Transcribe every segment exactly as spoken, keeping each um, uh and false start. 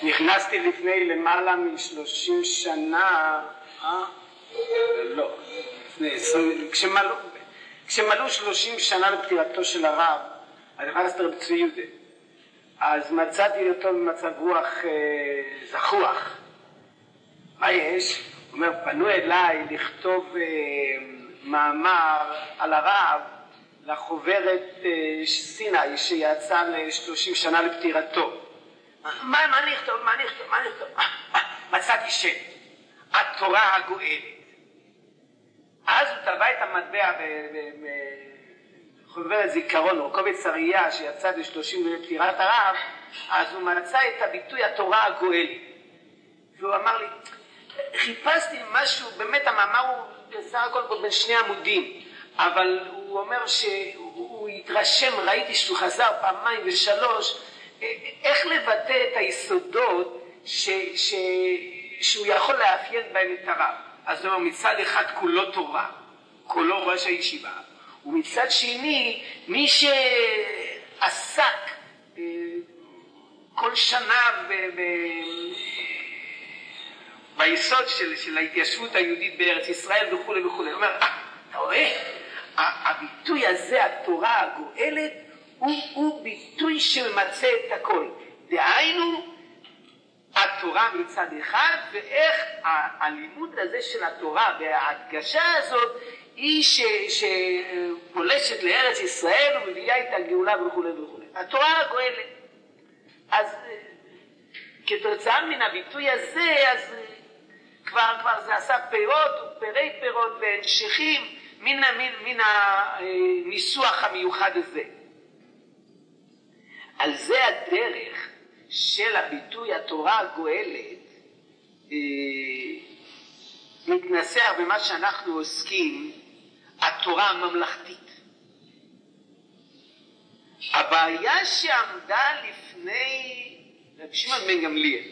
נכנסתי לפני למעלה משלושים שנה, אה? לא, לפני עשרים, כשמלאו, כשמלאו שלושים שנה לפטירתו של הרב, אני נכנסתי רב צבי יהודה, אז מצאתי אותו במצב רוח אה, זחוח. מה יש? הוא אומר, פנו אליי לכתוב אה, מאמר על הרב לחוברת אה, סיני שיצא ל-שלושים שנה לפטירתו. מה, מה נכתוב? מה נכתוב? מה נכתוב? מצאתי שם, התורה הגואלת. אז הוא טבע את המטבע בחוברת זיכרון, או קובץ אריה שיצא ל-שלושים לפטירת הרב, אז הוא מצא את הביטוי התורה הגואלת. והוא אמר לי, חיפשתי משהו, באמת המאמר הוא בסך הכל בין שני עמודים, אבל הוא אומר שהוא התרשם, ראיתי שהוא חזר פעמיים ושלוש, איך לבטא את היסודות ש, ש, שהוא יכול לאפיין בהם את הרב. אז הוא אומר, מצד אחד כולו תורה, כולו ראש הישיבה, ומצד שני מי שעסק כל שנה ב, ב, ביסוד של, של ההתיישבות היהודית בארץ ישראל וכו' וכו'. הוא אומר, אתה רואה, הביטוי הזה, התורה הגואלת, הוא, הוא ביטוי שממצא את הכל. דהיינו, התורה מצד אחד, ואיך הלימוד הזה של התורה וההדגשה הזאת היא ש, שפולשת לארץ ישראל ומביאה את הגאולה וכו' וכו'. התורה הגואלת. אז כתוצאה מן הביטוי הזה, אז כבר, כבר זה עשה פירות ופרי פירות והמשכים מן, מן, מן הניסוח המיוחד הזה. על זה הדרך של הביטוי התורה הגואלת אה, מתנסח במה שאנחנו עוסקים, התורה הממלכתית. הבעיה שעמדה לפני רבי שמעון בן גמליאל,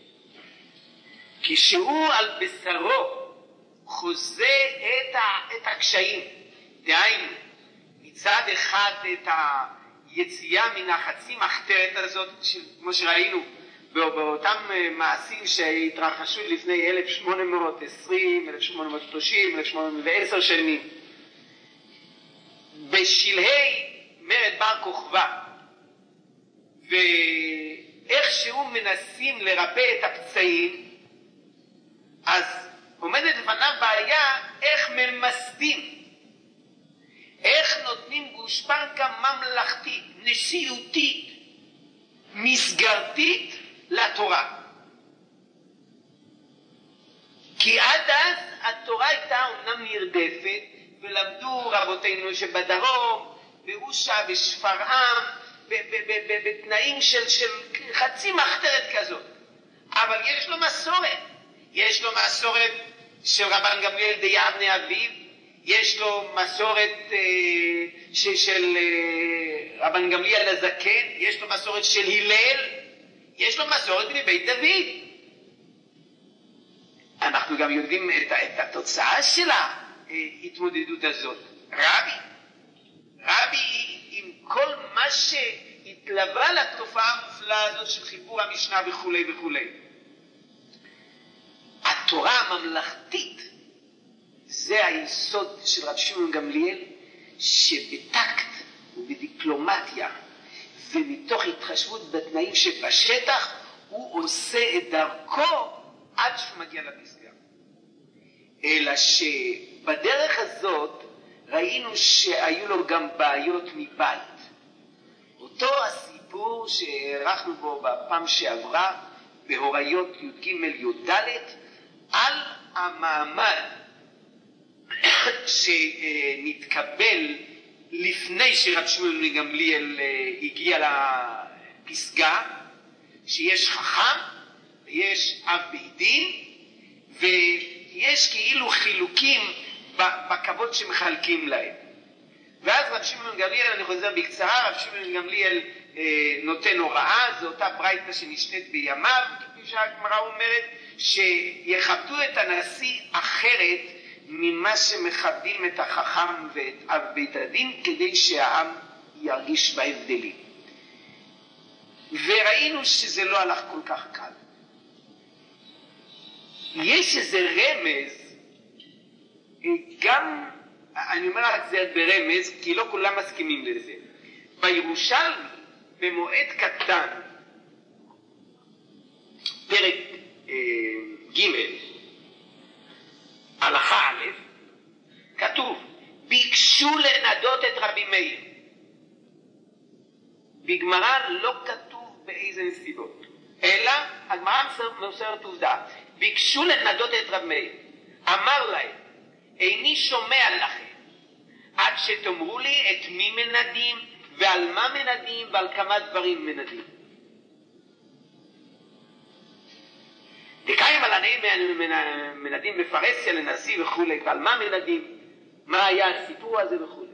כשהוא על בשרו חוזה את, ה, את הקשיים, דהיינו מצד אחד את היציאה מן החצי מחתרת הזאת, כמו שראינו באותם מעשים שהתרחשו לפני אלף שמונה מאות ועשרים, אלף שמונה מאות ושלושים, אלף שמונה מאות ועשר שנים, בשלהי מרד בר כוכבא, ואיכשהו מנסים לרפא את הפצעים, אז עומדת לפניו בעיה איך ממסדים, איך נותנים גושפנקה ממלכתית, נשיאותית, מסגרתית לתורה. כי עד אז התורה הייתה אומנם נרדפת, ולמדו רבותינו שבדרום, באושה ושפרעם, בתנאים של, של חצי מחתרת כזאת. אבל יש לו מסורת. יש לו מסורת של רבן גמליאל דיבנה אביו, יש לו מסורת אה, ש, של אה, רבן גמליאל הזקן, יש לו מסורת של הלל, יש לו מסורת מבית דוד. אנחנו גם יודעים את, את התוצאה של ההתמודדות הזאת. רבי, רבי עם כל מה שהתלווה לתופעה המופלאה הזאת של חיבור המשנה וכו' וכו'. התורה הממלכתית זה היסוד של רבי שמעון גמליאל, שבטקט ובדיפלומטיה ומתוך התחשבות בתנאים שבשטח הוא עושה את דרכו עד שהוא מגיע לפסגה. אלא שבדרך הזאת ראינו שהיו לו גם בעיות מבית. אותו הסיפור שערכנו בו בפעם שעברה בהוריות י"ג י"ד על המעמד שנתקבל לפני שרבי שמעון גמליאל הגיע לפסגה, שיש חכם ויש אב בית דין ויש כאילו חילוקים בכבוד שמחלקים להם. ואז רבי שמעון גמליאל, אני חוזר בקצרה, רבי שמעון גמליאל אה, נותן הוראה, זו אותה ברייתא שנשנית בימיו, כפי שהגמרא אומרת, שיכבדו את הנשיא אחרת ממה שמכבדים את החכם ואת אב בית הדין, כדי שהעם ירגיש בהבדלים. וראינו שזה לא הלך כל כך קל. יש איזה רמז, גם, אני אומר את זה ברמז, כי לא כולם מסכימים לזה. בירושלמי, במועד קטן, פרק אה, ג' הלכה א', כתוב, ביקשו לנדות את רבי מאיר. בגמרא לא כתוב באיזה נסיבות, אלא הגמרא מוסרת עובדה, ביקשו לנדות את רבי מאיר. אמר להם, איני שומע לכם, עד שתאמרו לי את מי מנדים, ועל מה מנדים, ועל כמה דברים מנדים. דקאיים על עני מנדים בפרסיה לנשיא וכו', ועל מה מנדים, מה היה הסיפור הזה וכו'.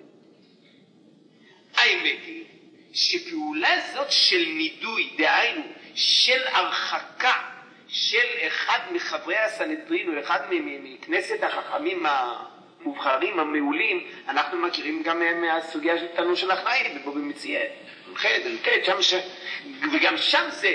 האמת היא שפעולה זאת של נידוי, דהיינו של הרחקה של אחד מחברי הסנהדרין או אחד מכנסת החכמים המובחרים המעולים, אנחנו מכירים גם מהסוגיה של תנו של החיים ובו במציאה שם ש... וגם שם זה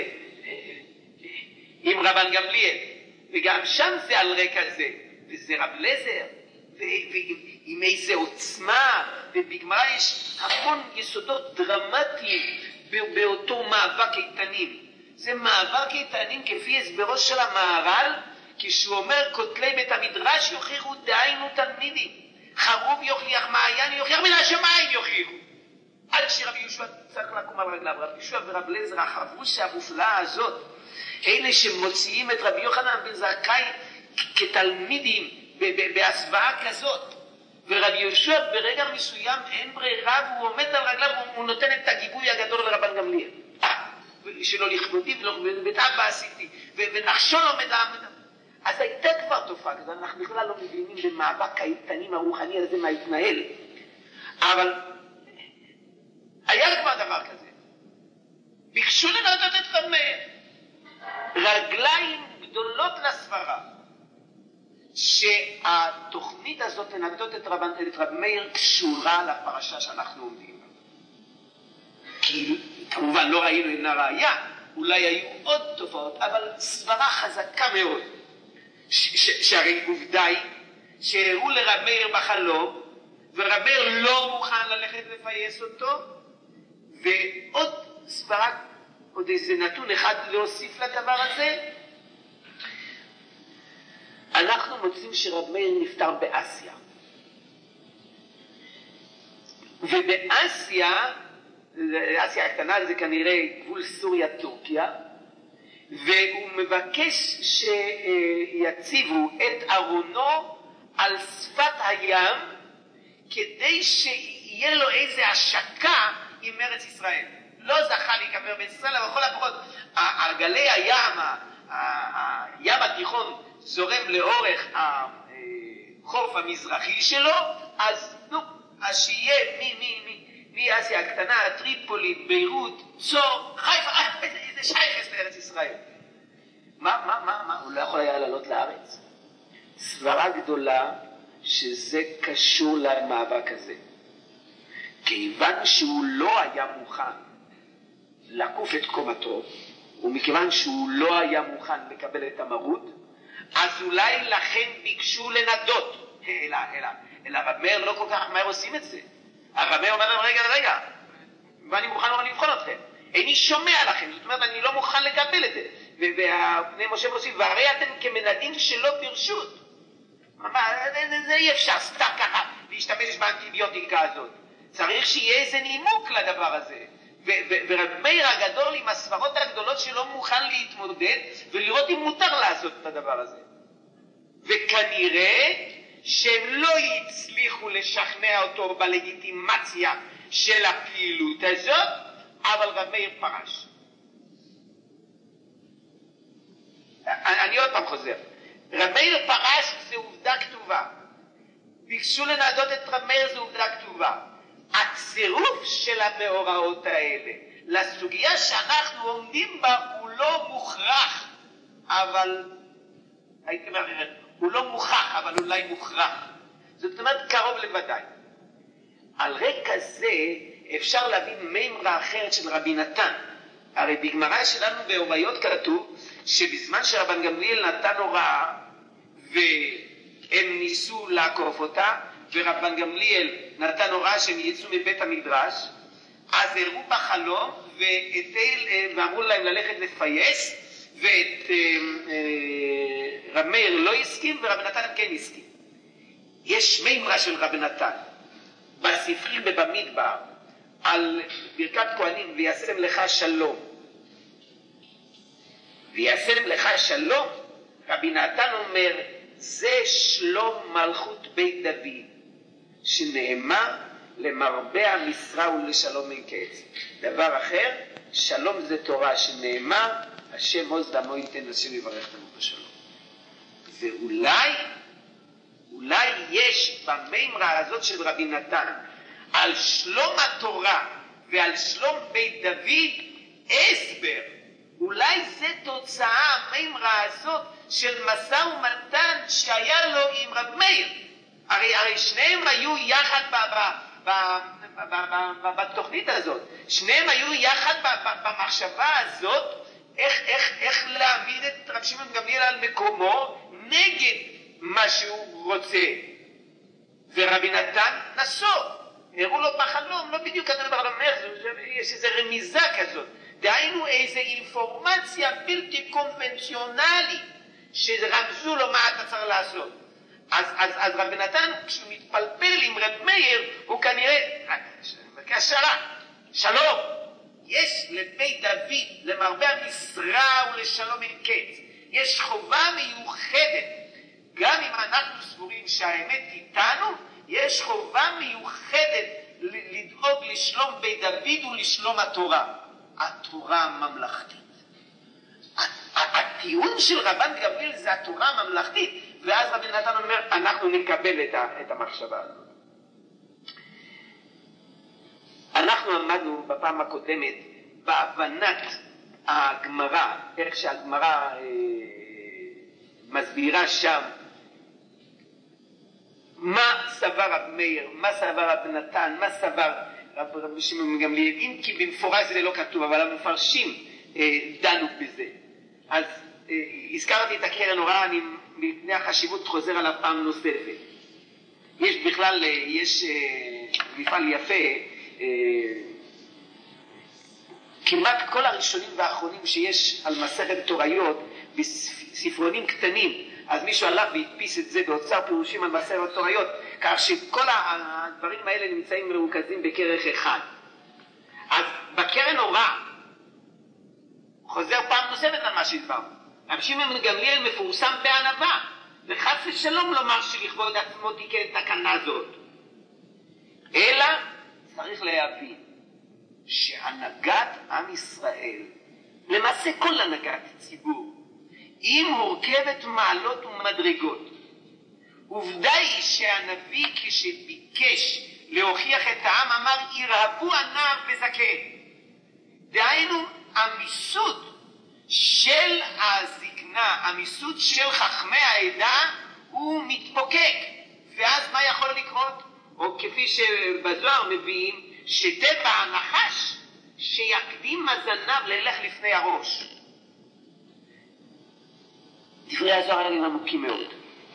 עם רבן גמליאל, וגם שם זה על רקע זה, וזה רב לזר, ועם איזה עוצמה, ובגמרא יש המון יסודות דרמטיים באותו מאבק איתנים. זה מאבק איתנים כפי הסברו של המהר"ל, כשהוא אומר כותלי בית המדרש יוכיחו דהיינו תלמידים, חרוב יוכיח, מעיין יוכיח, מן השמיים יוכיחו. עד שרבי יהושע צריך לקום על רגליו, רבי יהושע ורב לזר, החברושה המופלאה הזאת, אלה שמוציאים את רבי יוחנן בן זכאי כתלמידים בהסוואה כזאת, ורבי יהושע ברגע מסוים אין ברירה והוא עומד על רגליו, הוא נותן את הגיבוי הגדול לרבן גמליאל, שלא לכבודי ולא בית אבא עשיתי ונחשון עומד העמד. אז הייתה כבר תופעה כזאת, אנחנו בכלל לא מבינים במאבק האיתנים הרוחני הזה מה התנהל, אבל היה כבר דבר כזה. ביקשו לנדות את רבי מאיר, רגליים גדולות לסברה שהתוכנית הזאת לנדות את רבי מאיר קשורה לפרשה שאנחנו עומדים בה. כי כמובן לא ראינו אינה ראיה, אולי היו עוד תופעות, אבל סברה חזקה מאוד, שהרי עובדה היא שהראו לרבי מאיר בחלום, ורבי מאיר לא מוכן ללכת לפייס אותו, ועוד סברה, עוד איזה נתון אחד להוסיף לדבר הזה, אנחנו מוצאים שרבי מאיר נפטר באסיה, ובאסיה, אסיה הקטנה זה כנראה גבול סוריה טורקיה, והוא מבקש שיציבו את ארונו על שפת הים כדי שיהיה לו איזה השקה עם ארץ ישראל. לא זכה להיקבר בארץ ישראל, אבל בכל הפחות על גלי הים, הים התיכון זורם לאורך החוף המזרחי שלו, אז נו, אז שיהיה מי מי מי מאסיה הקטנה, טריפולי, ביירות, צור, חיפה, איזה שייכס לארץ ישראל. מה, מה, מה, מה? הוא לא יכול היה לעלות לארץ. סברה גדולה שזה קשור למאבק הזה. כיוון שהוא לא היה מוכן לקוף את קומתו, ומכיוון שהוא לא היה מוכן לקבל את המרות, אז אולי לכן ביקשו לנדות. אלא, אלא, אלא רבי מאיר לא כל כך מהר עושים את זה. הרבי מאיר אומר להם, רגע, רגע, ואני מוכן לא לבחון אתכם. איני שומע לכם, זאת אומרת, אני לא מוכן לקבל את זה. ובני משה מוסיף, והרי אתם כמנדים שלא ברשות. זה אי אפשר סתם ככה להשתמש באנטיביוטיקה הזאת. צריך שיהיה איזה נימוק לדבר הזה. ורבי מאיר הגדול עם הסברות הגדולות שלא מוכן להתמודד, ולראות אם מותר לעשות את הדבר הזה. וכנראה שהם לא הצליחו לשכנע אותו בלגיטימציה של הפעילות הזאת, אבל רבי מאיר פרש. אני עוד פעם חוזר. רבי מאיר פרש זה עובדה כתובה. ביקשו לנדות את רבי מאיר זה עובדה כתובה. הצירוף של המאורעות האלה לסוגיה שאנחנו עומדים בה הוא לא מוכרח, אבל הייתי אומר, הוא לא מוכח, אבל אולי מוכרח. זאת אומרת קרוב לוודאי. על רקע זה אפשר להביא מימרה אחרת של רבי נתן. הרי בגמרא שלנו באוריות כתוב שבזמן שרבן גמליאל נתן הוראה והם ניסו לעקוף אותה, ורבן גמליאל נתן הוראה שהם יצאו מבית המדרש, אז הראו בחלום ואמרו להם ללכת לפייס, ואת רב מאיר לא הסכים ורב נתן כן הסכים. יש מימרה של רב נתן בספרים ובמדבר על ברכת כהנים, וישם לך שלום וישם לך שלום. רבי נתן אומר זה שלום מלכות בית דוד שנאמר למרבה המשרה ולשלום אין קץ. דבר אחר, שלום זה תורה שנאמר השם עוז דמו ייתן, השם יברך לנו בשלום. ואולי אולי יש במימרה הזאת של רבי נתן על שלום התורה ועל שלום בית דוד הסבר. אולי זה תוצאה המימרה הזאת של משא ומתן שהיה לו עם רב מאיר. הרי, הרי שניהם היו יחד ב, ב, ב, ב, ב, ב, ב, בתוכנית הזאת. שניהם היו יחד ב, ב, במחשבה הזאת איך, איך, איך להעמיד את רב שמעון גמליאל על מקומו נגד מה שהוא רוצה. ורבי נתן נסו, הראו לו בחלום, לא בדיוק כזה בחלום, יש איזו רמיזה כזאת, דהיינו איזו אינפורמציה בלתי קונבנציונלית שרמזו לו מה אתה צריך לעשות. אז, אז, אז רבי נתן כשהוא מתפלפל עם רב מאיר הוא כנראה כשרה שלום, יש לבית דוד למרבה המשרה ולשלום אין קץ, יש חובה מיוחדת. גם אם אנחנו סבורים שהאמת איתנו, יש חובה מיוחדת לדאוג לשלום בית דוד ולשלום התורה. התורה הממלכתית. הטיעון של רבן גמליאל זה התורה הממלכתית, ואז רבי נתן אומר, אנחנו נקבל את המחשבה הזאת. אנחנו עמדנו בפעם הקודמת בהבנת הגמרא, איך שהגמרא אה, מסבירה שם, מה סבר רב מאיר, מה סבר רב נתן, מה סבר רב, רב שמעון גמליאל, אם כי במפורש זה לא כתוב, אבל המפרשים אה, דנו בזה. אז אה, הזכרתי את הקרן אורה, אני מפני החשיבות חוזר עליו פעם נוספת. יש בכלל, אה, יש אה, מפעל יפה, אה, כמעט כל הראשונים והאחרונים שיש על מסכת תוריות בספרונים קטנים, אז מישהו הלך והדפיס את זה באוצר פירושים על מסכת תוריות, כך שכל הדברים האלה נמצאים מרוכזים בכרך אחד. אז בקרן אורה חוזר פעם נוספת על מה שהדברנו. רבי שמעון גמליאל מפורסם בענווה, וחס ושלום לומר שלכבוד עצמו תיקן את תקנה זאת, אלא צריך להבין שהנהגת עם ישראל, למעשה כל הנהגת ציבור, היא מורכבת מעלות ומדרגות. עובדה היא שהנביא כשביקש להוכיח את העם אמר ירהבו הנער בזקן. דהיינו המיסוד של הזקנה, המיסוד של חכמי העדה הוא מתפוקק. ואז מה יכול לקרות? או כפי שבזוהר מביאים, שטבע הנחש שיקדים הזנב ללך לפני הראש. דברי הזוהר האלה עמוקים מאוד.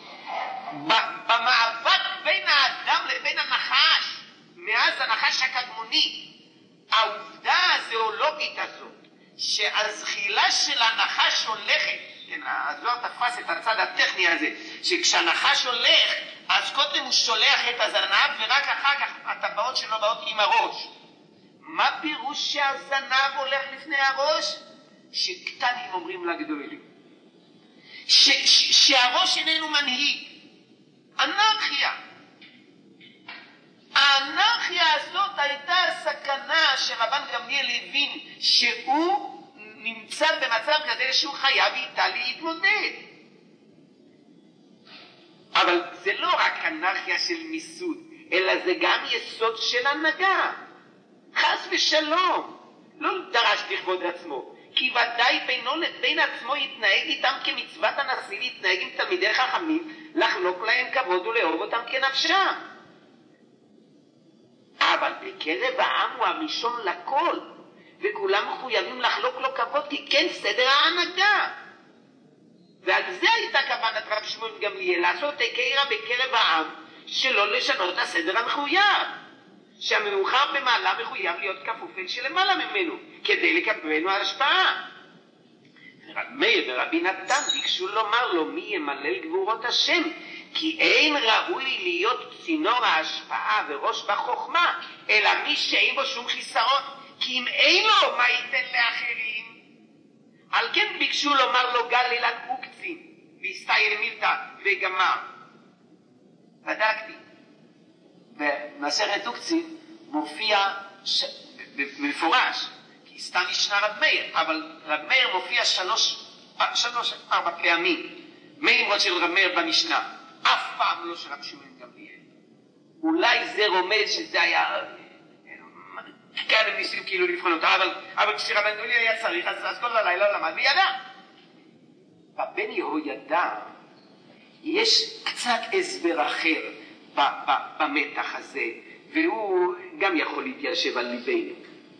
במאבק בין האדם לבין הנחש, מאז הנחש הקדמוני, העובדה הזואולוגית הזאת, שהזחילה של הנחש הולכת, כן, הזוהר תפס את הצד הטכני הזה, שכשהנחש הולך, אז קודם הוא שולח את הזנב, ורק אחר כך הטבעות שלו באות עם הראש. מה פירוש שהזנב הולך לפני הראש? שקטנים אומרים לגדולים. ש- ש- שהראש איננו מנהיג. אנרכיה. האנרכיה הזאת הייתה סכנה שרבן גמליאל הבין שהוא נמצא במצב כזה שהוא חייב איתה להתמודד. אבל זה לא רק אנרכיה של מיסוד, אלא זה גם יסוד של הנהגה. חס ושלום. לא דרש לכבוד עצמו. כי ודאי בינו לבין עצמו יתנהג איתם כמצוות הנשיא להתנהג עם תלמידי חכמים, לחלוק להם כבוד ולאהוב אותם כנפשם. אבל בקרב העם הוא הראשון לכל, וכולם מחויבים לחלוק לו כבוד, כי כן סדר ההנהגה. ועל זה הייתה כוונת רבי שמעון שמואל גמליאל לעשות קרע בקרב העם שלא לשנות הסדר המחויב, שהמאוחר במעלה מחויב להיות כפוף אל שלמעלה ממנו כדי לקבל ממנו ההשפעה. רב מאיר ורבי נתן ביקשו לומר לו מי ימלל גבורות השם, כי אין ראוי להיות צינור ההשפעה וראש בחוכמה אלא מי שאין בו שום חיסרון, כי אם אין לו מה ייתן לאחרים. על כן ביקשו לומר לו גל אילן אוקצין והסתייל מילתא וגמר. בדקתי במסכת אוקצין מופיע ש... במפורש, כי סתם ישנה רב מאיר, אבל רב מאיר מופיע שלוש, שלוש ארבע פעמים מימרות של רב מאיר במשנה, אף פעם לא של רב שמואל גמליאל. אולי זה רומז שזה היה כאן הם ניסים כאילו לבחון אותה, אבל, אבל כשרבן גמליאל היה צריך אז, אז כל הלילה למד וידע. בבן יהוידע יש קצת הסבר אחר ב, ב, במתח הזה, והוא גם יכול להתיישב על ליבנו.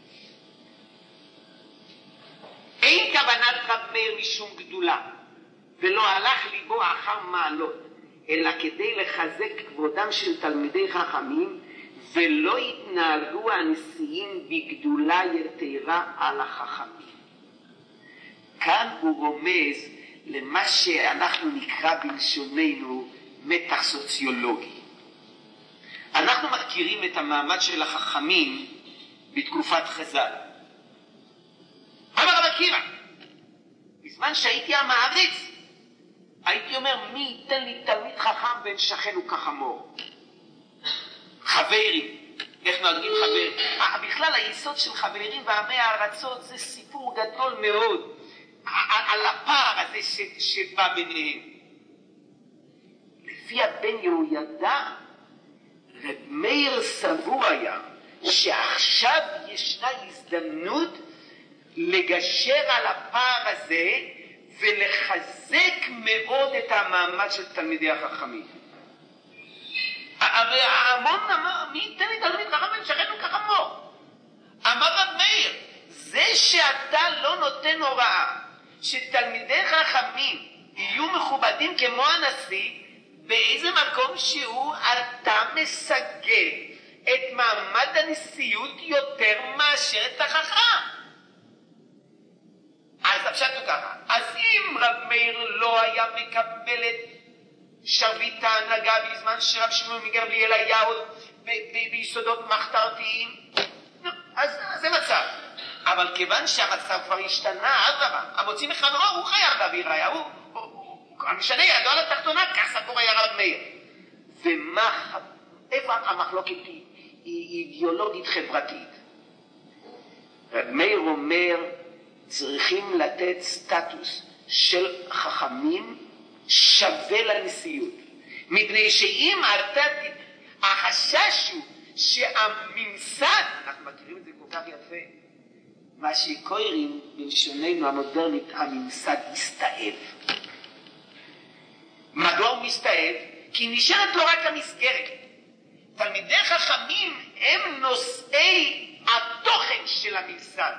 אין כוונת רב מאיר משום גדולה, ולא הלך ליבו אחר מעלות, אלא כדי לחזק כבודם של תלמידי חכמים, ולא יתנהגו הנשיאים בגדולה יתרה על החכמים. כאן הוא רומז למה שאנחנו נקרא בלשוננו מתח סוציולוגי. אנחנו מכירים את המעמד של החכמים בתקופת חז"ל. אמר רב עקיבא, בזמן שהייתי המעריץ, הייתי אומר מי ייתן לי תלמיד חכם בן שכן וכחמור. חברים, איך נוהגים חברים? בכלל היסוד של חברים ועמי הארצות זה סיפור גדול מאוד על הפער הזה ש, שבא ביניהם. לפי הבן יהוידע, רב מאיר סבור היה שעכשיו ישנה הזדמנות לגשר על הפער הזה ולחזק מאוד את המעמד של תלמידי החכמים. הרי ההמון אמר, מי ייתן לי תלמיד חכם בן שכן וכחמור? אמר רב מאיר, זה שאתה לא נותן הוראה שתלמידי חכמים יהיו מכובדים כמו הנשיא, באיזה מקום שהוא אתה מסגל את מעמד הנשיאות יותר מאשר את החכם. אז הפשט הוא ככה, אז אם רב מאיר לא היה מקבל את שרביט ההנהגה בזמן שרב שמואל גמליאל היה עוד ביסודות מחתרתיים, אז זה מצב. אבל כיוון שהמצב כבר השתנה, אדרבה, המוציא מחברו הוא חייב להביא ראיה, הוא המשנה ידו על התחתונה, כך סבור היה רב מאיר. ומה, איפה המחלוקת היא, היא אידיאולוגית חברתית? רב מאיר אומר, צריכים לתת סטטוס של חכמים שווה לנשיאות, מפני שאם אתה, החשש הוא שהממסד, אנחנו מכירים את זה כל כך יפה, מה שקוראים בלשוננו המודרנית, הממסד מסתאב. מדוע הוא מסתאב? כי נשארת לו רק המסגרת. תלמידי חכמים הם נושאי התוכן של הממסד,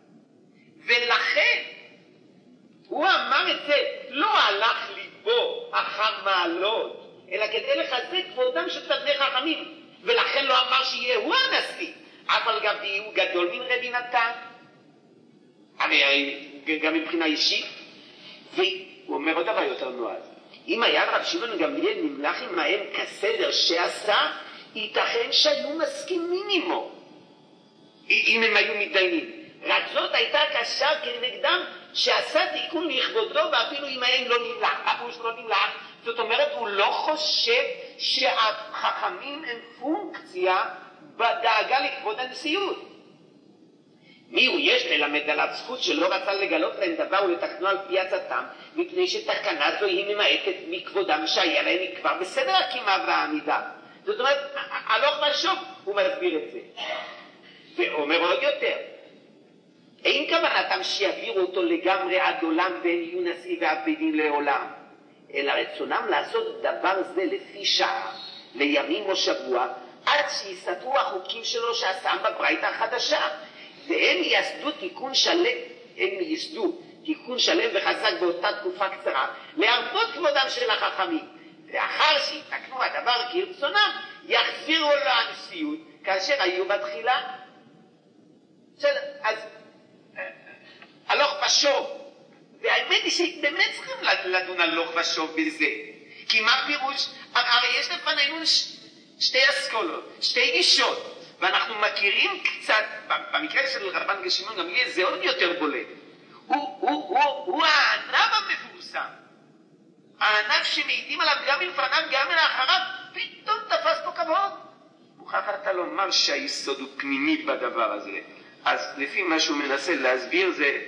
ולכן הוא אמר את זה, לא הלך ליבו אחר מעלות, אלא כדי לחזק כבודם של תלמידי חכמים, ולכן לא אמר שיהיה הוא הנשיא, אבל גם הוא גדול מן רבי נתן, הרי גם מבחינה אישית. והוא אומר עוד דבר יותר נועז, אם היה רב שמעון גמליאל נמלך עמהם כסדר שעשה, ייתכן שהיו מסכימים עמו אם הם היו מתדיינים. רק זאת הייתה קשה כנגדם שעשה תיקון לכבודו, ואפילו אם הם לא נמלך, אף לא נמלך. זאת אומרת, הוא לא חושב שהחכמים הם פונקציה בדאגה לכבוד הנשיאות. מי הוא? יש ללמד עליו זכות שלא רצה לגלות להם דבר ולתקנו על פי עצתם, מפני שתקנה זו היא ממעטת מכבודם שהיה להם כבר בסדר הקימה והעמידה. זאת אומרת, הלוך ושוב הוא מסביר את זה. ואומר עוד יותר, אין כוונתם שיעבירו אותו לגמרי עד עולם ואין יהיו נשיא ואב בית דין לעולם, אלא רצונם לעשות דבר זה לפי שעה, לימים או שבוע, עד שיסתרו החוקים שלו שעשם בברייתא החדשה, והם יסדו תיקון שלם, הם יסדו תיקון שלם וחזק באותה תקופה קצרה, להרבות כבודם של החכמים. ואחר שיתקנו הדבר כרצונם, יחזירו לו הנשיאות כאשר היו בתחילה. בסדר, אז הלוך ושוב, והאמת היא שבאמת צריכים לדון הלוך ושוב בזה. כי מה פירוש? הרי יש לפנינו ש... שתי אסכולות, שתי גישות, ואנחנו מכירים קצת, במקרה של רבן גשמון גם יהיה זה עוד יותר בולט. הוא, הוא, הוא, הוא הענב המפורסם, הענב שמעידים עליו גם מלפניו גם לאחריו, פתאום תפס פה כבוד. מוכרח אתה לומר שהיסוד הוא פנימי בדבר הזה. אז לפי מה שהוא מנסה להסביר זה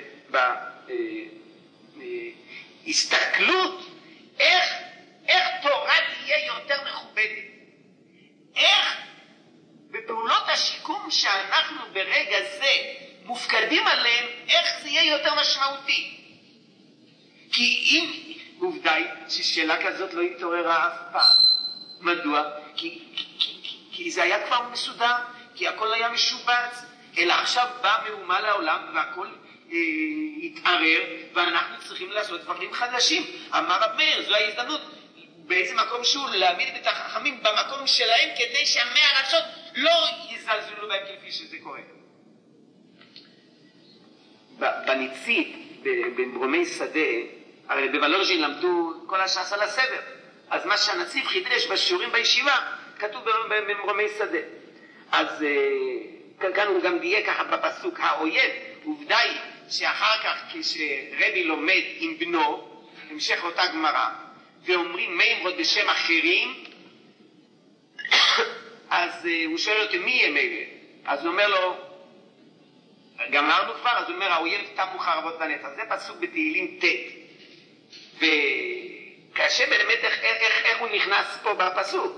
בהסתכלות איך, איך תורה תהיה יותר מכובדת, איך בפעולות השיקום שאנחנו ברגע זה מופקדים עליהם, איך זה יהיה יותר משמעותי. כי אם עובדה היא ששאלה כזאת לא התעוררה אף פעם. מדוע? כי, כי, כי, כי זה היה כבר מסודר, כי הכל היה משובץ, אלא עכשיו בא מהומה לעולם והכל אה, התערר, ואנחנו צריכים לעשות דברים חדשים. אמר רב מאיר, זו ההזדמנות באיזה מקום שהוא להעמיד את החכמים במקום שלהם, כדי שהמי ארצות לא יזלזלו בהם כפי שזה קורה. בניצית, במרומי שדה, הרי בוולוז'ין למדו כל הש"ס על הסדר. אז מה שהנציב חידש בשיעורים בישיבה, כתוב במרומי שדה. אז כאן הוא גם דייק ככה בפסוק האויב. עובדה היא שאחר כך כשרבי לומד עם בנו, המשך אותה גמרא, ואומרים מימרות בשם אחרים, אז הוא שואל אותו מי הם אלה? אז הוא אומר לו, גמרנו כבר, אז הוא אומר האויב תמו חרבות לנצח. זה פסוק בתהילים ט'. וקשה באמת איך, איך, איך הוא נכנס פה בפסוק.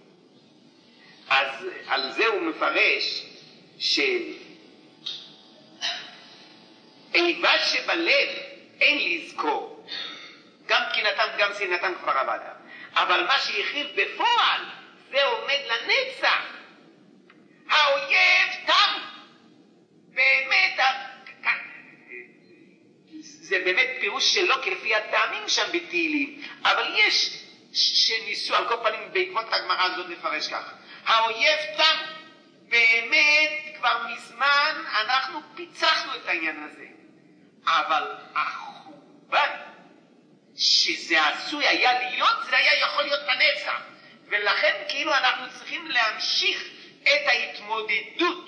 אז על זה הוא מפרש שאיבה שבלב אין לזכור, גם קנאתם גם שנאתם כבר עבדה, אבל מה שהכיל בפועל זה עומד לנצח. האויב תם באמת, זה באמת פירוש שלא כפי הטעמים שם בתהילים, אבל יש שניסו על כל פנים בעקבות הגמרא הזאת לפרש ככה. האויב תם באמת, כבר מזמן אנחנו פיצחנו את העניין הזה, אבל החורבן שזה עשוי היה להיות, זה היה יכול להיות הנצח, ולכן כאילו אנחנו צריכים להמשיך את ההתמודדות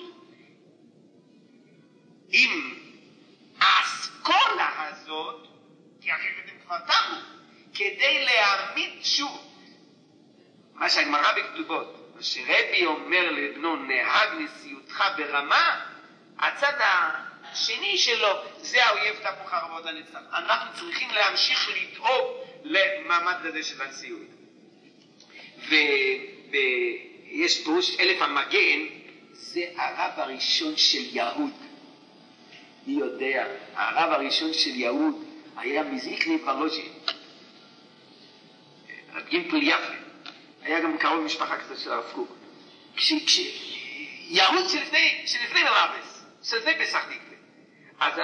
עם האסכולה הזאת, כי אחרת הם כבר תמו, כדי להעמיד שוב מה שהגמרא בכתובות, מה שרבי אומר לבנו נהג נשיאותך ברמה, הצד השני שלו זה האויב תמו חרבות לנצח. אנחנו צריכים להמשיך לדאוג למעמד הזה של הנשיאות. ויש פירוש אלף המגן, זה הרב הראשון של יהוד. מי יודע, הרב הראשון של יהוד היה מזיקני פרלוז'ין, רב גימפל יפה, היה גם קרוב משפחה כזאת של הרב קוק. יהוד שלפני, שלפני מרבס, שלפני פסח נקווה. אז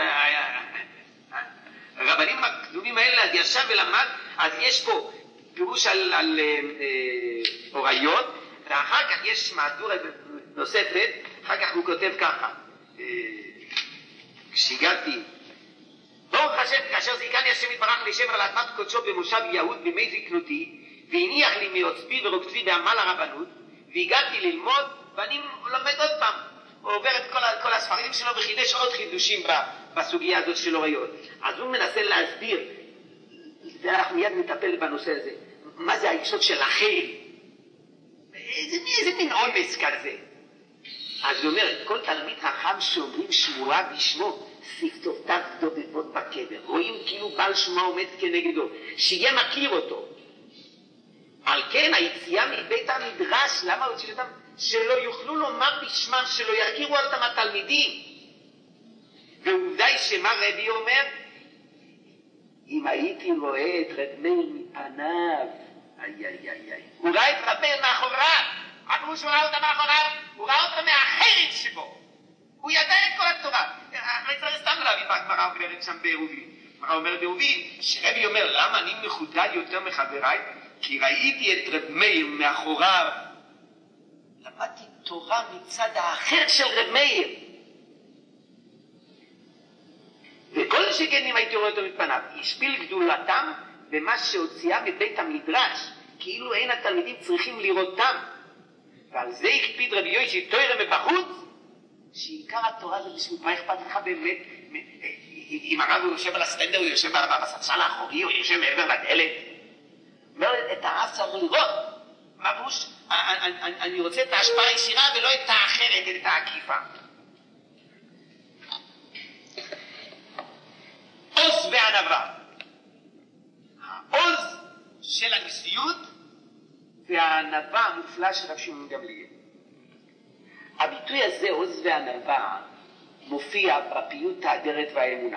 הרבנים הקדומים האלה, אז ישב ולמד, אז יש פה פירוש על, על אה, אוריות, ואחר כך יש מהדורה נוספת, אחר כך הוא כותב ככה, אה, כשהגעתי, ברוך השם, כאשר זיכני השם יתברך לשב על אדמת קודשו במושב יהוד בימי זקנותי, והניח לי מעוצבי ורוקצבי בעמל הרבנות, והגעתי ללמוד, ואני לומד עוד פעם, הוא עובר את כל, כל הספרים שלו וחידש עוד חידושים בסוגיה הזאת של אוריות. אז הוא מנסה להסביר, ואנחנו מיד נטפל בנושא הזה, מה זה היסוד של החל? איזה, איזה מין עומס כזה? אז הוא אומר, כל תלמיד חכם שאומרים שמורה בשמו, שפתותיו דובבות בקבר. רואים כאילו בעל שמה עומד כנגדו, שיהיה מכיר אותו. על כן היציאה מבית המדרש, למה הוציא אותם? שלא יוכלו לומר בשמם, שלא יכירו אותם התלמידים. ועובדה היא שמה רבי אומר, אם הייתי רואה את רב מאיר מפניו, איי איי איי איי, הוא ראה את רב מאיר מאחוריו, אמרו שהוא ראה אותה מאחוריו, הוא ראה אותה מהחרב שבו, הוא ידע את כל התורה. אני צריך סתם להבין מה הגמרא אומרת שם בעירובין. הגמרא אומרת בעירובין, שרבי אומר, למה אני מחודד יותר מחבריי? כי ראיתי את רב מאיר מאחוריו. למדתי תורה מצד האחר של רב מאיר. וכל שכן אם הייתי רואה אותו מפניו, השפיל גדולתם במה שהוציאה מבית המדרש, כאילו אין התלמידים צריכים לראותם. ועל זה הקפיד רבי יושי תורה מבחוץ, שעיקר התורה זה בשביל מה אכפת לך באמת, אם הרב הוא יושב על הסטנדר, הוא יושב בספסל האחורי, הוא יושב מעבר לדלת. את הרב צריך לראות. מה פירוש? אני רוצה את ההשפעה הישירה ולא את האחרת, את העקיפה. עוז וענווה. העוז של הנשיאות והענווה המופלא של רב שמעון גמליאל. הביטוי הזה, עוז וענווה, מופיע בפיוט האדרת והאמונה.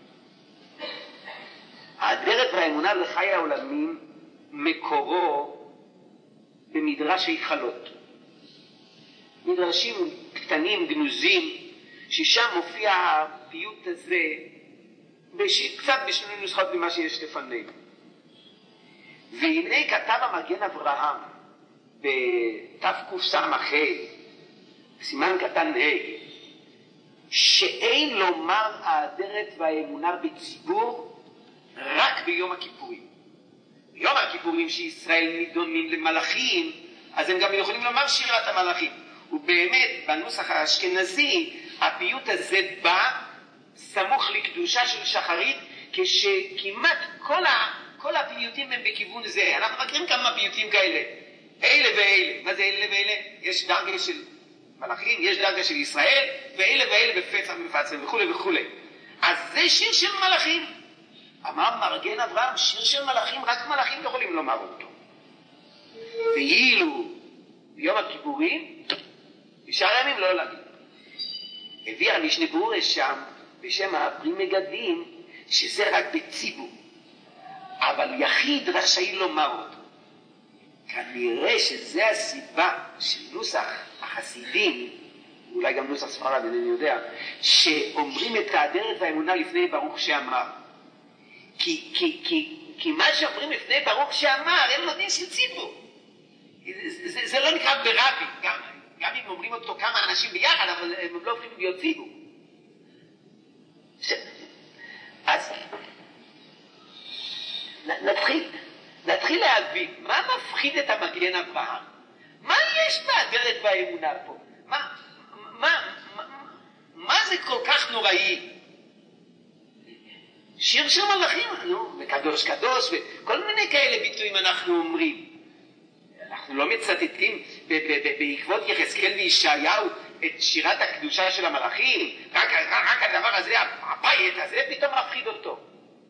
האדרת והאמונה לחיי העולמים מקורו במדרש היכלות. מדרשים קטנים, גנוזים, ששם מופיע הפיוט הזה בש... קצת בשני נוסחות ממה שיש לפנינו. והנה כתב המגן אברהם בתקס"ה, סימן קטן ה', שאין לומר האדרת והאמונה בציבור רק ביום הכיפורים. ביום הכיפורים שישראל נידונים למלאכים, אז הם גם יכולים לומר שירת המלאכים. ובאמת בנוסח האשכנזי הפיוט הזה בא סמוך לקדושה של שחרית, כשכמעט כל, ה, כל הפיוטים הם בכיוון זה. אנחנו מכירים כמה פיוטים כאלה, אלה ואלה. מה זה אלה ואלה? יש דרגה של מלאכים, יש דרגה של ישראל, ואלה ואלה בפצע ומפצה וכו' וכו'. אז זה שיר של מלאכים. אמר מרגן אברהם, שיר של מלאכים, רק מלאכים יכולים לומר אותו. ואילו ביום הכיפורים, בשאר הימים לא להגיד. הביא המשנה ברורה שם, בשם הפרי מגדים, שזה רק בציבור. אבל יחיד רשאי לומר אותו. כנראה שזה הסיבה של נוסח החסידים, אולי גם נוסח ספרד, אני יודע, שאומרים את האדרת והאמונה לפני ברוך שאמר. כי, כי, כי, כי מה שאומרים לפני ברוך שאמר, הם לא דין של ציבור. זה, זה, זה לא נקרא ברבי, גם, גם אם אומרים אותו כמה אנשים ביחד, אבל הם לא הופכים להיות ציבור. ש... אז נתחיל, נתחיל להבין, מה מפחיד את המגן אברהם? מה יש באדרת והאמונה פה? מה, מה, מה, מה זה כל כך נוראי? שיר של מלאכים, נו, וקדוש קדוש, וכל מיני כאלה ביטויים אנחנו אומרים. אנחנו לא מצטטים בעקבות יחזקאל וישעיהו את שירת הקדושה של המלאכים, רק, רק הדבר הזה, הפייט הזה, פתאום מפחיד אותו.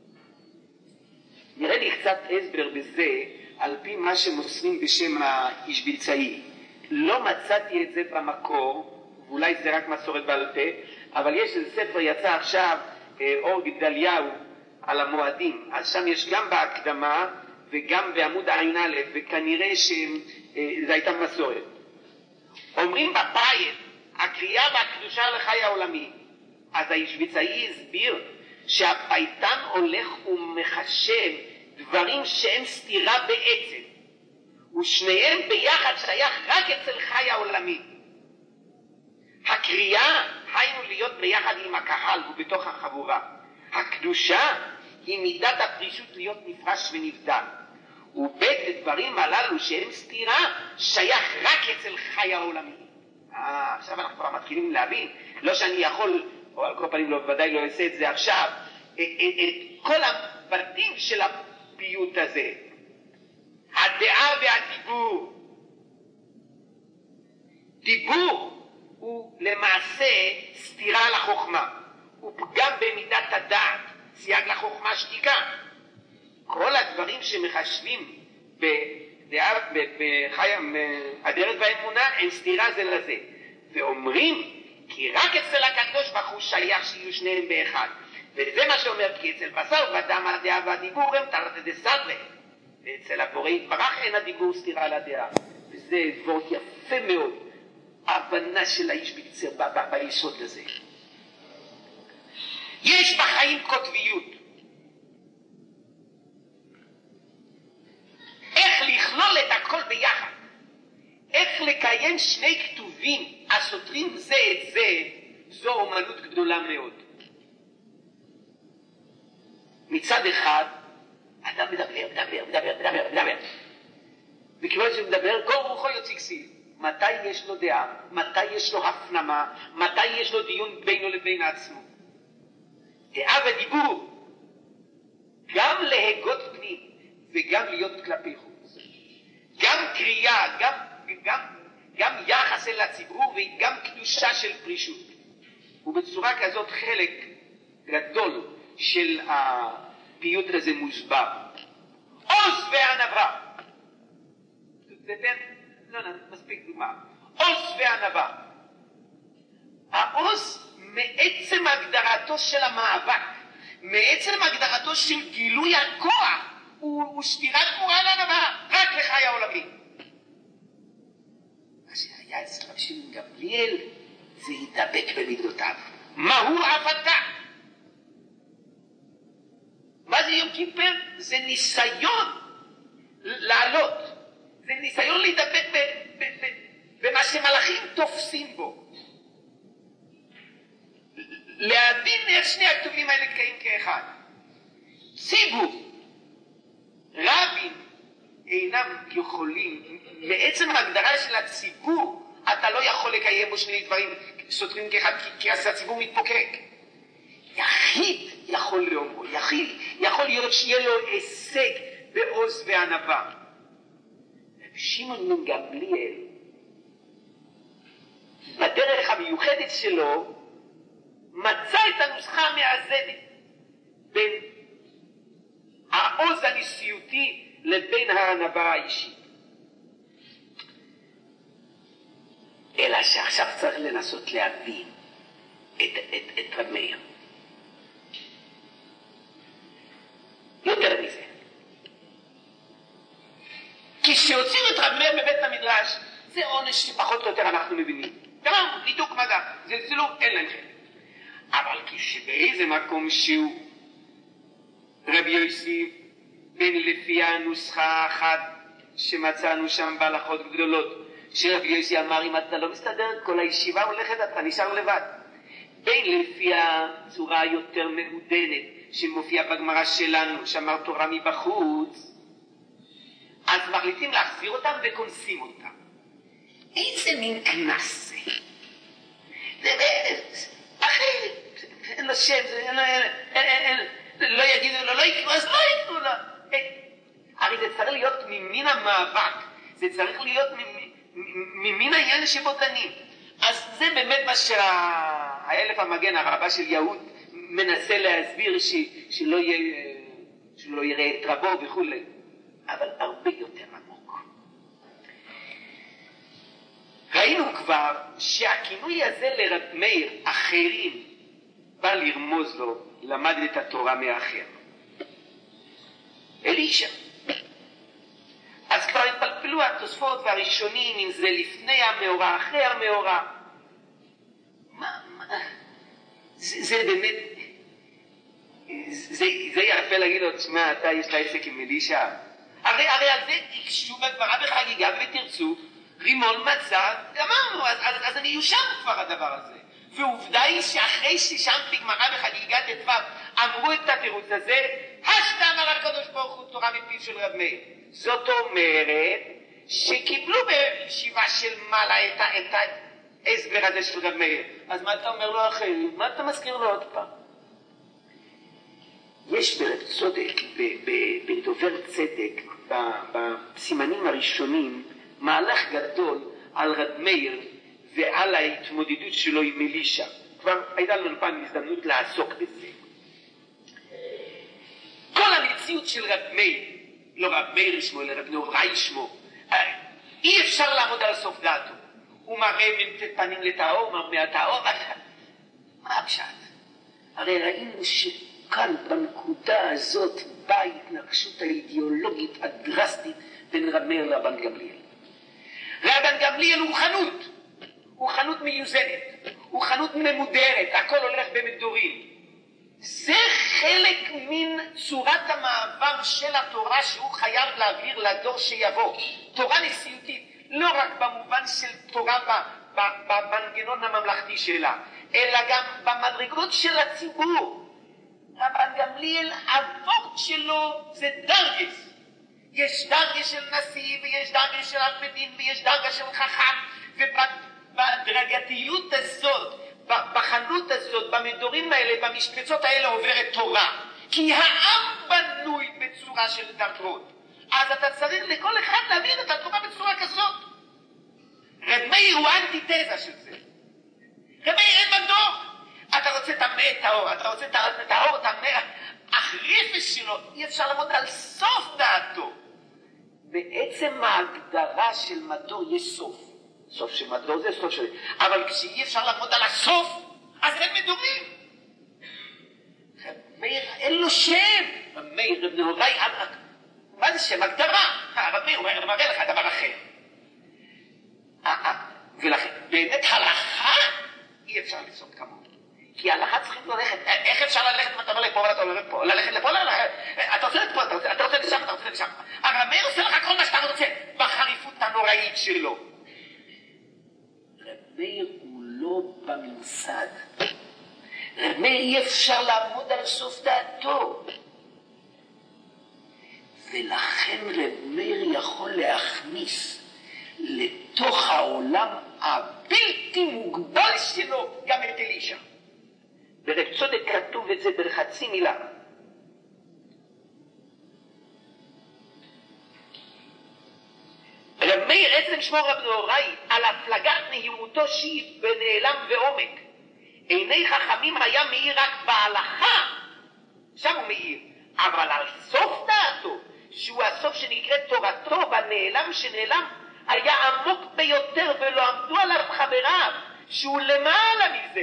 נראה לי קצת הסבר בזה, על פי מה שמוסרים בשם האיש ביצעי. לא מצאתי את זה במקור, ואולי זה רק מסורת בעל פה, אבל יש איזה ספר יצא עכשיו, אור גדליהו, על המועדים. אז שם יש גם בהקדמה, וגם בעמוד עין א', וכנראה שזה הייתה מסורת. אומרים בפייט, הקריאה והקדושה לחיי העולמי. אז האיש ביצעי הסביר שהפייטן הולך ומחשב דברים שהם סתירה בעצם, ושניהם ביחד שייך רק אצל חי העולמי. הקריאה היינו להיות ביחד עם הקהל ובתוך החבורה. הקדושה היא מידת הפרישות להיות נפרש ונבדל. ובית הדברים הללו שהם סתירה שייך רק אצל חי העולמי. אה, עכשיו אנחנו כבר מתחילים להבין, לא שאני יכול, או על כל פנים לא, ודאי לא אעשה את זה עכשיו, את, את, את כל הבתים של הפיוט הזה. הדעה והדיבור. דיבור הוא למעשה סתירה לחוכמה. הוא פגם במידת הדעת, סייג לחוכמה שתיקה. כל הדברים שמחשבים בדעה, באדרת והאמונה הם סתירה זה לזה. ואומרים כי רק אצל הקדוש ברוך הוא שייך שיהיו שניהם באחד. וזה מה שאומר, כי אצל בשר ודם הדעה והדיבור הם תרתי דסתרי. ואצל הבורא יתברך אין הדיבור סתירה לדעה. וזה וורט יפה מאוד, ההבנה של האיש ביצר ביסוד לזה. יש בחיים קוטביות. איך לכלול את הכל ביחד, איך לקיים שני כתובים הסותרים זה את זה, זו אומנות גדולה מאוד. מצד אחד, אדם מדבר, מדבר, מדבר, מדבר, מדבר. וכיוון שהוא מדבר, כל רוחו יוצא כסיל. מתי יש לו דעה? מתי יש לו הפנמה? מתי יש לו דיון בינו לבין עצמו? דעה ודיבור, גם להגות פנים וגם להיות כלפי חוץ. גם קריאה, גם, גם, גם יחס אל הציבור וגם קדושה של פרישות. ובצורה כזאת חלק גדול של הפיוט הזה מוסבר. עוז וענווה. לא, לא, מספיק דוגמה. עוז וענווה. העוז מעצם הגדרתו של המאבק, מעצם הגדרתו של גילוי הכוח, הוא, הוא שתירת מורה לענווה, רק לחי העולמי. מה שהיה אצל רבי שמעון גמליאל זה ידבק במידותיו. מהו עבדה? מה זה יום כיפר? זה ניסיון לעלות, זה ניסיון להידבק ב- ב- ב- במה שמלאכים תופסים בו. להבין איך שני הכתובים האלה קיים כאחד. ציבור, רבים אינם יכולים, בעצם ההגדרה של הציבור, אתה לא יכול לקיים בו שני דברים סותרים כאחד, כי, כי אז הציבור מתפוקק. יחיד יכול לאומרו, יחיד יכול להיות שיהיה לו הישג בעוז וענווה. שמעון בן גמליאל, בדרך המיוחדת שלו, מצא את הנוסחה המאזנת בין העוז הנשיאותי לבין הענווה האישית. אלא שעכשיו צריך לנסות להבין את, את, את רב מאיר. יותר מזה. כשהוציאו את רב מאיר בבית המדרש, זה עונש שפחות או יותר אנחנו מבינים. גם ניתוק מדע, זה, זה לא, אין להם חלק. אבל כשבאיזה מקום שהוא רבי יוסי בן לפי הנוסחה האחת שמצאנו שם בהלכות גדולות, שרבי יוסי אמר אם אתה לא מסתדר כל הישיבה הולכת אתה נשאר לבד, בין לפי הצורה היותר מעודנת שמופיע בגמרא שלנו שאמר תורה מבחוץ, אז מחליטים להחזיר אותם וכונסים אותם. איזה מין כנס זה? זה אחרת, אין לו שם, לא יגידו לו, לא יקנו, אז לא יקנו לו. הרי זה צריך להיות ממין המאבק, זה צריך להיות ממין העניין שבו דנים. אז זה באמת מה שהאלף המגן, הרבה של יהוד, מנסה להסביר שלא יראה את רבו וכו'. אבל הרבה יותר עמוק. ראינו כבר שהכינוי הזה לרב מאיר, אחרים, בא לרמוז לו, למד את התורה מאחר. אלישע. אז כבר התפלפלו התוספות והראשונים, אם זה לפני המאורע, אחרי המאורע. מה, מה? זה, זה באמת, זה, זה יפה להגיד לו, תשמע, אתה יש לה עסק עם אלישע. הרי, הרי על זה יקשו בגמרא בחגיגה ותרצו, רימון מצא, גמרנו, אז, אז, אז אני יושם כבר הדבר הזה. ועובדה היא שאחרי ששם בגמרא בחגיגה ט"ו אמרו את התירוץ הזה, השתא אמר הקדוש ברוך הוא תורה מפיו של רב מאיר. זאת אומרת שקיבלו בישיבה של מעלה את, את ההסבר הזה של רב מאיר. אז מה אתה אומר לו אחרי? מה אתה מזכיר לו עוד פעם? יש ברב צודק, בדובר צדק, בסימנים הראשונים, מהלך גדול על רב מאיר ועל ההתמודדות שלו עם אלישע. כבר הייתה לנו פעם הזדמנות לעסוק בזה. כל המציאות של רב מאיר, לא רב מאיר שמו, אלא רב נהוראי שמו, אי אפשר לעמוד על סוף דעתו. הוא מראה ממתת פנים לטהור, מראה מהטהור, מה הפשט? הרי ראינו שכאן בנקודה הזאת באה ההתנגשות האידיאולוגית הדרסטית בין רב מאיר לרבן גמליאל. רבן גמליאל הוא חנות, הוא חנות מיוזנת, הוא חנות ממודרת, הכל הולך במדורים. זה חלק מן צורת המעבר של התורה שהוא חייב להעביר לדור שיבוא. תורה נשיאותית, לא רק במובן של תורה במנגנון הממלכתי שלה, אלא גם במדרגות של הציבור. רבן גמליאל, הוורט שלו זה דרגס. יש דרגה של נשיא ויש דרגה של אב בית דין ויש דרגה של חכם, ובדרגתיות הזאת, בחנות הזאת, במדורים האלה, במשבצות האלה עוברת תורה. כי העם בנוי בצורה של דרגות. אז אתה צריך לכל אחד להבין את התורה בצורה כזאת. רב מאיר הוא אנטיתזה של זה. רב מאיר אין בדור. אתה רוצה טמא את האור, אתה רוצה את האור טמא, אך רפש שלו אי אפשר לעמוד על סוף דעתו. בעצם ההגדרה של מדור יש סוף. סוף של מדור זה סוף של... אבל כשאי אפשר לעמוד על הסוף, אז אין מדורים. רב מאיר אין לו שם. רב מאיר, רב נהוראי, מה זה שם? הגדרה. רב מאיר אומר, אני מראה לך דבר אחר. ולכן, באמת הלכה אי אפשר לסוד כמוהו. כי הלכה צריכים ללכת. איך אפשר ללכת אם אתה לא לפה ואתה הולך פה? ללכת לפה, אתה רוצה לפה, אתה רוצה לשם, אתה רוצה לשם. אבל מאיר עושה לך כל מה שאתה רוצה, בחריפות הנוראית שלו. רב מאיר הוא לא בממסד. רב מאיר אי אפשר לעמוד על סוף דעתו. ולכן רב מאיר יכול להכניס לתוך העולם הבלתי מוגבל שלו גם את אלישע. ברב צודק כתוב את זה בחצי מילה. רב מאיר עצם שמו רב נהוראי על הפלגת נהימותו שהיא בנעלם ועומק. עיני חכמים היה מאיר רק בהלכה, שם הוא מאיר, אבל על סוף דעתו, שהוא הסוף שנקראת תורתו בנעלם שנעלם, היה עמוק ביותר ולא עמדו עליו חבריו, שהוא למעלה מזה.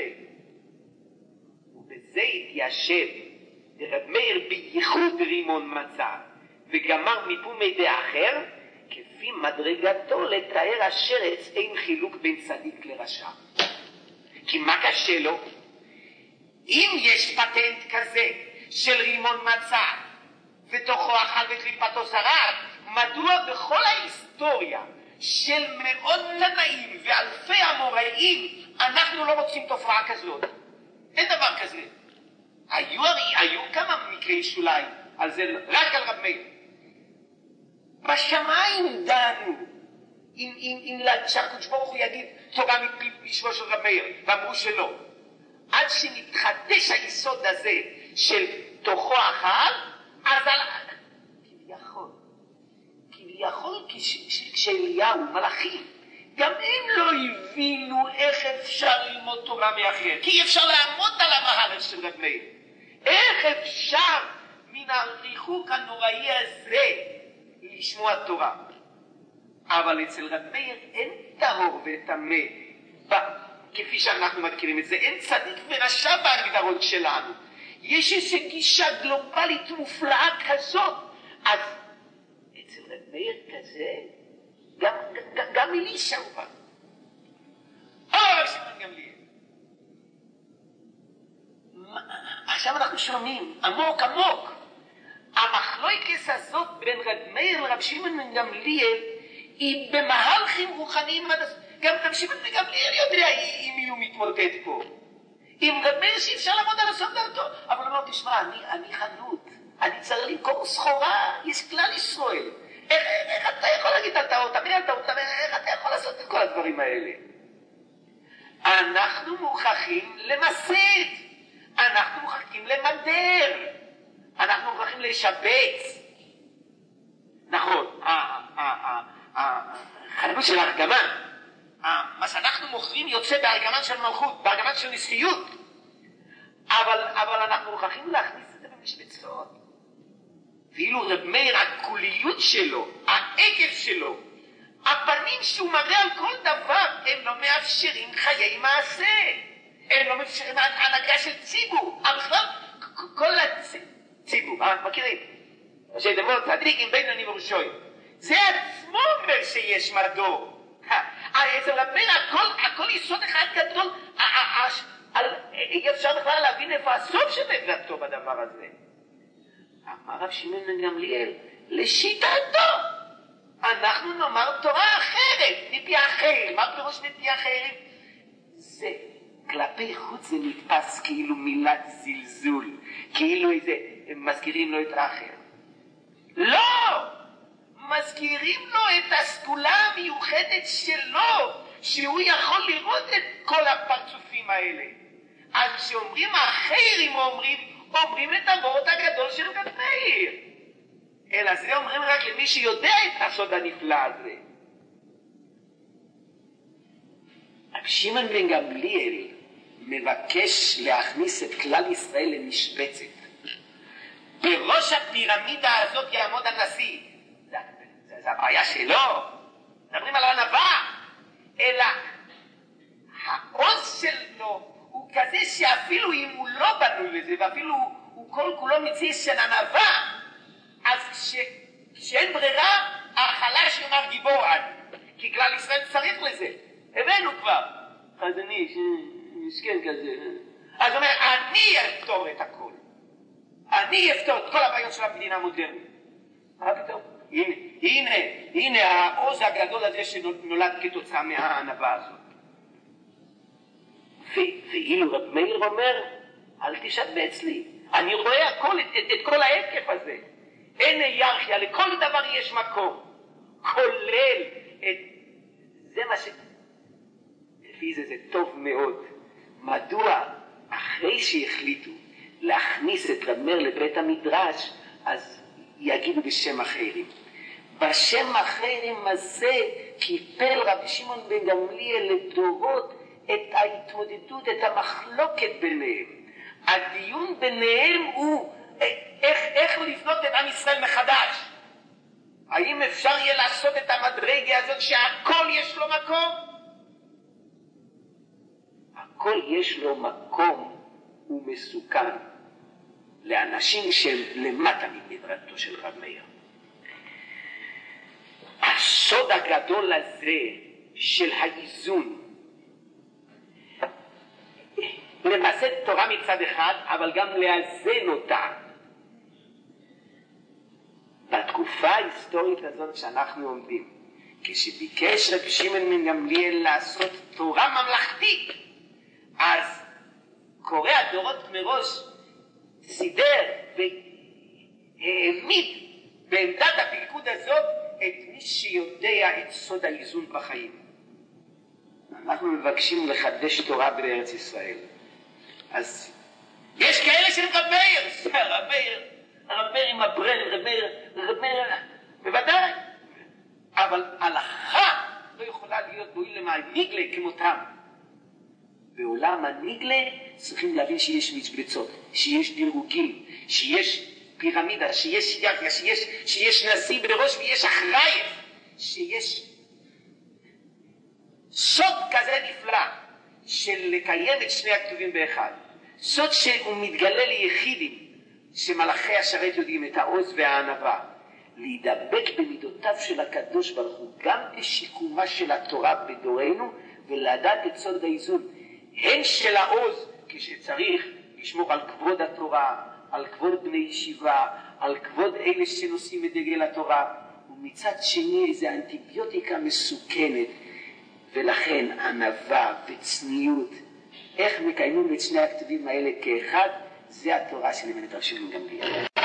ובזה התיישב רב מאיר בייחוד רימון מצא, וגמר מפומי דאחר, כפי מדרגתו לתאר השרץ אין חילוק בין צדיק לרשע. כי מה קשה לו? אם יש פטנט כזה של רימון מצא, ותוכו אכל וקליפתו שרד, מדוע בכל ההיסטוריה של מאות תנאים ואלפי אמוראים אנחנו לא מוצאים תופעה כזאת? אין דבר כזה. היו, היו כמה מקרי שוליים על זה, רק על רב מאיר. בשמיים דנו אם, אם, אם שהקדוש ברוך הוא יגיד תורה משמו של רב מאיר, ואמרו שלא. עד שנתחדש היסוד הזה של תוכו אכל, אז על... כביכול, כביכול כשאליהו, מלאכים, גם הם לא הבינו איך אפשר ללמוד תורה מאחר, כי אי אפשר לעמוד על המהלך של רב מאיר. איך אפשר מן הריחוק הנוראי הזה לשמוע תורה? אבל אצל רב מאיר אין טהור וטמא, כפי שאנחנו מכירים את זה, אין צדיק ורשע בהגדרות שלנו. יש איזו גישה גלובלית מופלאה כזאת. אז אצל רב מאיר כזה, גם, גם, גם אלישע הוא בא. אבל שמעון גמליאל. עכשיו אנחנו שומעים, עמוק עמוק. המחלוקת הזאת בין רב מאיר לרב שמעון גמליאל, היא במהלכים רוחניים, גם רב שמעון גמליאל יודע אם הוא מתמודד פה. עם רב מאיר שאפשר לעמוד על הסוף דעתו, אבל הוא אומר, תשמע, אני, אני חנות, אני צריך למכור סחורה, יש כלל ישראל. איך, איך אתה יכול להגיד על טעות, תמיד על טעות, איך אתה יכול לעשות את כל הדברים האלה? אנחנו מוכרחים למסד, אנחנו מוכרחים למדר, אנחנו מוכרחים לשבץ. נכון, החנות של ההרגמן, מה שאנחנו מוכרים יוצא בהרגמן של מלכות, בהרגמן של נשיאות, אבל, אבל אנחנו מוכרחים להכניס את זה במשבצות. ואילו רב מאיר, הכוליות שלו, העקב שלו, הפנים שהוא מראה על כל דבר, הם לא מאפשרים חיי מעשה, הם לא מאפשרים הנהגה של ציבור, אבל בכלל כל הציבור, מכירים? שדמות צדיק עם בין עניים וראשונים, זה עצמו אומר שיש מדור. אצל רב מאיר הכל, הכל יסוד אחד גדול, אי אפשר בכלל להבין איפה הסוף של עמדתו בדבר הזה. אמר רב שמעון בן גמליאל, לשיטתו, אנחנו נאמר תורה אחרת, מפי אחרים. מה פירוש מפי אחרים? זה, כלפי חוץ זה נתפס כאילו מילת זלזול, כאילו איזה, הם מזכירים לו את האחר. לא! מזכירים לו את הסגולה המיוחדת שלו, שהוא יכול לראות את כל הפרצופים האלה. אז כשאומרים אחרים אומרים, אומרים את המורד הגדול של רב מאיר. אלא זה אומרים רק למי שיודע את הסוד הנפלא הזה. רב שמעון בן גמליאל מבקש להכניס את כלל ישראל למשבצת. בראש הפירמידה הזאת יעמוד הנשיא. זה, זה, זה הבעיה שלו. מדברים על הענווה. אלא העוז שלו הוא כזה שאפילו אם הוא לא בנוי לזה, ואפילו הוא, הוא כל כולו מציץ של ענווה, אז כש, כשאין ברירה, החלש יאמר גיבור אני. כי כלל ישראל צריך לזה. הבאנו כבר. חזני, משכן כזה. אז הוא אומר, אני אפתור את הכל. אני אפתור את כל הבעיות של המדינה המודרנית. מה פתאום? הנה, הנה, הנה העוז הגדול הזה שנולד כתוצאה מהענווה הזאת. ואילו רב מאיר אומר, אל תשבץ לי. אני רואה הכל, את, את, את כל ההיקף הזה. אין היררכיה, לכל דבר יש מקום. כולל את... זה מה ש... לפי זה זה טוב מאוד. מדוע אחרי שהחליטו להכניס את רב מאיר לבית המדרש, אז יגידו בשם אחרים. בשם אחרים הזה קיפל רבי שמעון בן גמליאל לדורות את ההתמודדות, את המחלוקת ביניהם. הדיון ביניהם הוא איך, איך לבנות את עם ישראל מחדש. האם אפשר יהיה לעשות את המדרגה הזאת שהכל יש לו מקום? הכל יש לו מקום ומסוכן לאנשים שהם למטה ממדרתו של רב מאיר. הסוד הגדול הזה של האיזון, למעשה תורה מצד אחד, אבל גם לאזן אותה. בתקופה ההיסטורית הזאת שאנחנו עומדים, כשביקש רבי שמעון בן גמליאל לעשות תורה ממלכתית, אז קורא הדורות מראש סידר והעמיד בעמדת הפיקוד הזאת את מי שיודע את סוד האיזון בחיים. אנחנו מבקשים לחדש תורה בארץ ישראל. אז יש כאלה של רב מאיר, רב מאיר, רב מאיר עם הברל, רב מאיר, רב מאיר, בוודאי. אבל הלכה לא יכולה להיות מועיל למנהיגלה כמותם. בעולם הנגלה צריכים להבין שיש משבצות, שיש דירוגים, שיש פירמידה, שיש ירקיה, שיש, שיש נשיא בראש ויש אחראי, שיש סוד כזה נפלא של לקיים את שני הכתובים באחד. סוד שהוא מתגלה ליחידים, שמלאכי השרת יודעים את העוז והענווה. להידבק במידותיו של הקדוש ברוך הוא, גם בשיקומה של התורה בדורנו, ולדעת את סוד האיזון. הן של העוז, כשצריך לשמור על כבוד התורה, על כבוד בני ישיבה, על כבוד אלה שנושאים את דגל התורה, ומצד שני איזו אנטיביוטיקה מסוכנת, ולכן ענווה וצניעות. איך מקיימים את שני הכתובים האלה כאחד? זה התורה של רבי שמעון בן גמליאל.